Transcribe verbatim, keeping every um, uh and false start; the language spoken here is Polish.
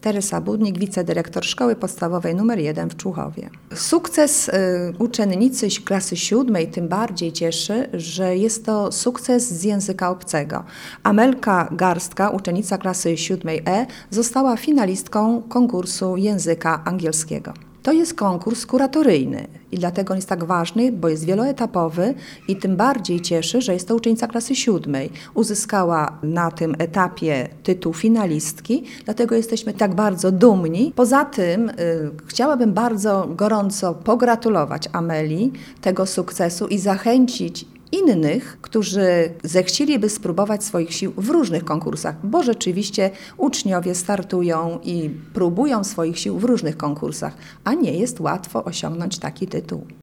Teresa Budnik, wicedyrektor Szkoły Podstawowej numer jeden w Człuchowie. Sukces y, uczennicy klasy siódmej tym bardziej cieszy, że jest to sukces z języka obcego. Amelka Garstka, uczennica klasy siódmej E, została finalistką konkursu języka angielskiego. To jest konkurs kuratoryjny i dlatego on jest tak ważny, bo jest wieloetapowy i tym bardziej cieszy, że jest to uczennica klasy siódmej. Uzyskała na tym etapie tytuł finalistki, dlatego jesteśmy tak bardzo dumni. Poza tym y, chciałabym bardzo gorąco pogratulować Ameli tego sukcesu i zachęcić innych, którzy zechcieliby spróbować swoich sił w różnych konkursach, bo rzeczywiście uczniowie startują i próbują swoich sił w różnych konkursach, a nie jest łatwo osiągnąć taki tytuł.